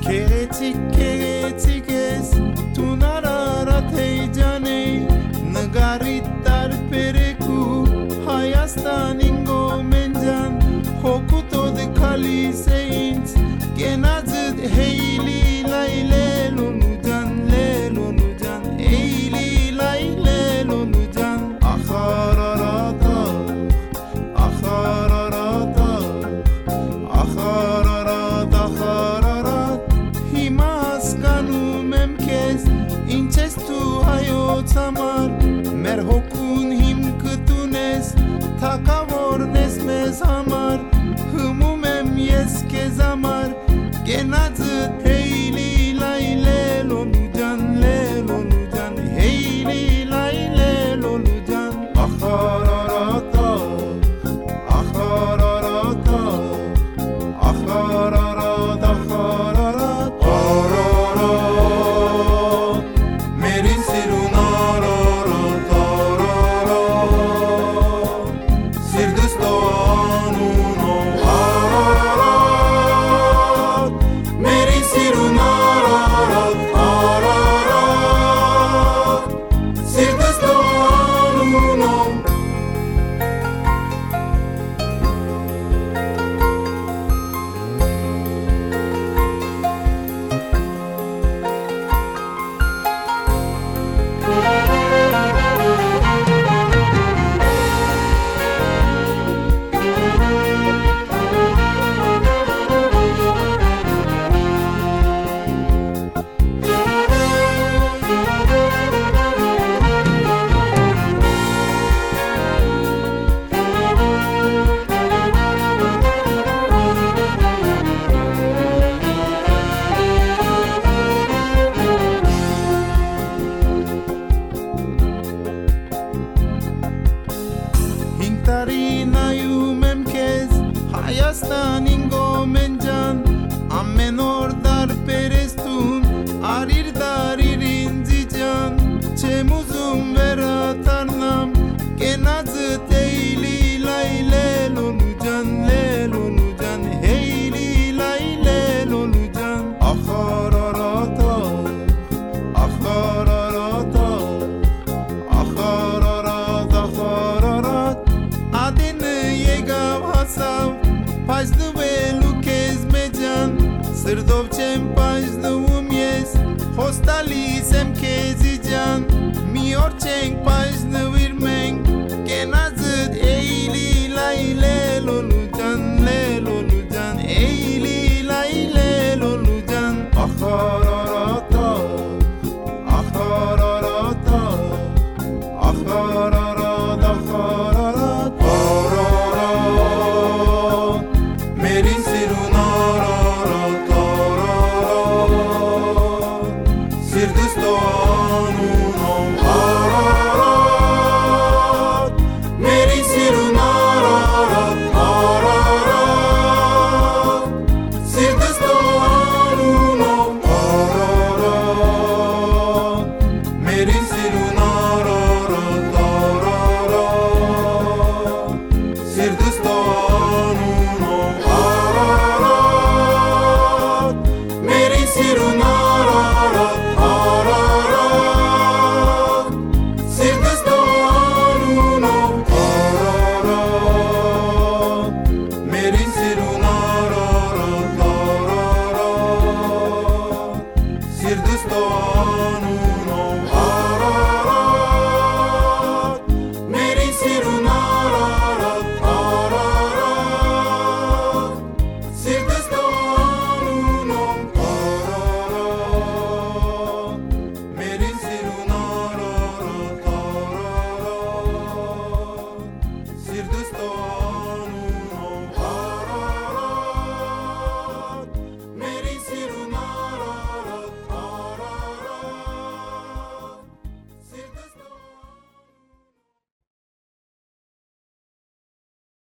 Քեղեցիկ ես տունար արատ հեյջանի նգարիտ տարբերեկու Հայաստանին գոմենջան հոգուտոդ քալիս է ինձ կենածդ հեյլի լայլելոնու ջան լելոնու ջան էյլի լայլելոնու ջան ախարարատա ախարարատա ախարարատ ախարարատ հիմա հասկանում եմ քեզ ինչ ես դու հայոց համար մեր հոգուն հիմքը տունես թակավորն ես մեզ համար հմում եմ ես քեզ համար կենածդ հեյլի լայլելոնու ջան լելոնու ջան հեյլի լայլելոնու ջան ախարարատա ախարարատա ախարարատ ախարարատ արարատ մերին սիրուն արարատ արարատ սիրտս տանունո արարատ մերին սիրուն արարատ արարատ սիրտս տանունո Տարինայում եմ քեզ Հայաստանին գոմենջան ամեն օր դարբեր ես տուն արիր դարիր ինձի ջան չեմ ուզում վերադառնամ կենածդ հեյլի լայլելոնու ջան լելոնու ջան հեյլի լայլելոնու ջան ախարարատա ախարարատա ախարարատ ախարարատ Adını yegav hasav Pajnuvelu kez mecan Sırdov çem pajnuvum yes Hostalisem kezi can Mior çenk pajnuvirmenk